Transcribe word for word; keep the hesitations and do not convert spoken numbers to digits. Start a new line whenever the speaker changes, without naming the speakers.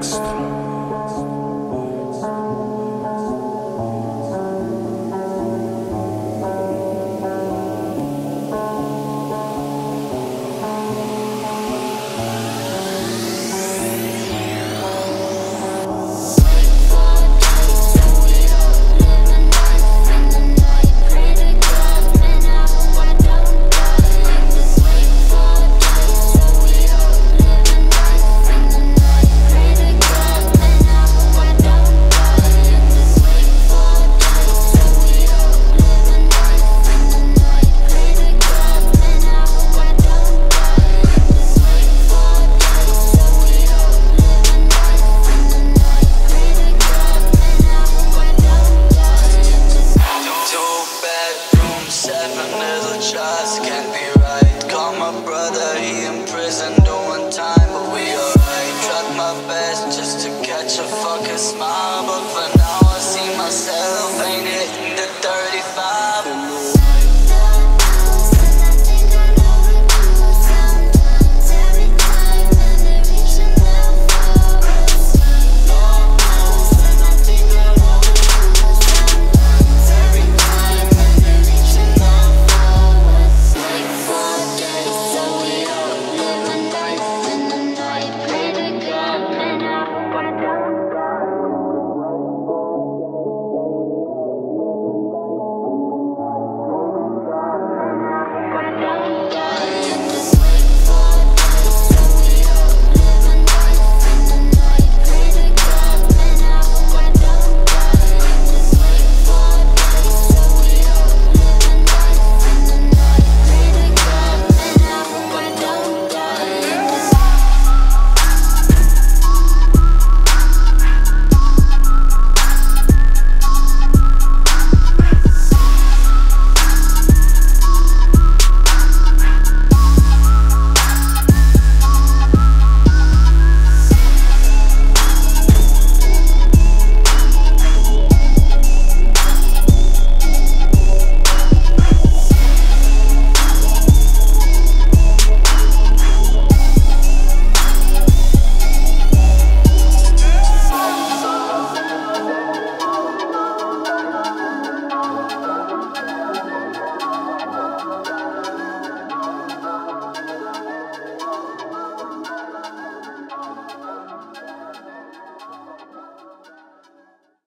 next.
Just can't be right. Call my brother, he in prison doing time, but we alright. Tried my best just to catch a fucking smile, but for now